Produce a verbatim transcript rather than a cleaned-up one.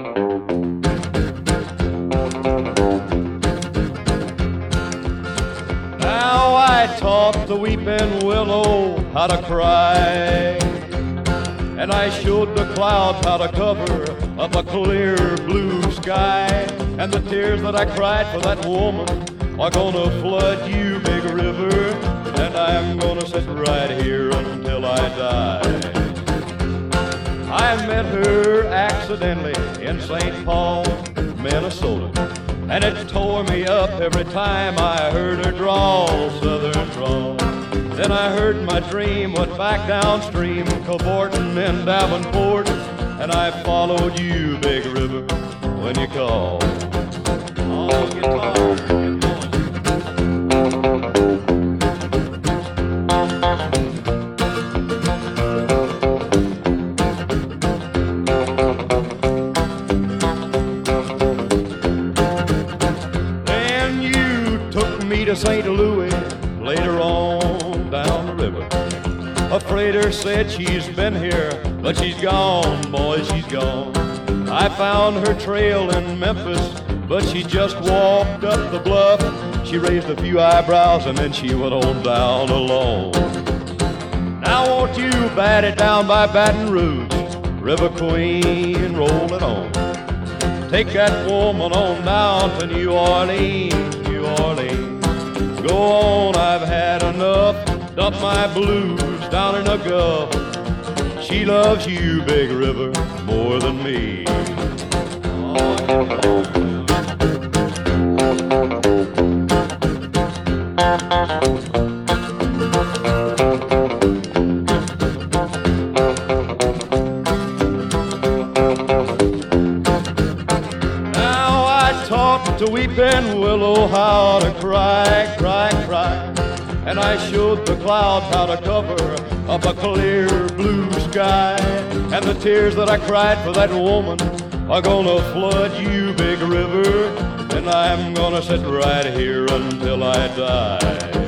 Now I taught the weeping willow how to cry, and I showed the clouds how to cover up a clear blue sky. And the tears that I cried for that woman are gonna flood you, big river, and I'm gonna sit right here until I die. I met her accidentally in Saint Paul, Minnesota, and it tore me up every time I heard her drawl, southern drawl. Then I heard my dream went back downstream, cavorting in Davenport, and I followed you, big river, when you called. Oh, guitar, get going. Then you took me to Saint Louis later on down the river. A freighter said she's been here, but she's gone, boy, she's gone. I found her trail in Memphis, but she just walked up the bluff. She raised a few eyebrows and then she went on down alone. Now won't you bat it down by Baton Rouge, River Queen, roll it on. Take that woman on down to New Orleans, New Orleans. Go on, I've had enough, dump my blues down in the Gulf. She loves you, big river, more than me. Now I taught the weeping willow how to cry, cry, cry, and I showed the clouds how to cover up a clear blue sky. And the tears that I cried for that woman are gonna flood you, big river, and I'm gonna sit right here until I die.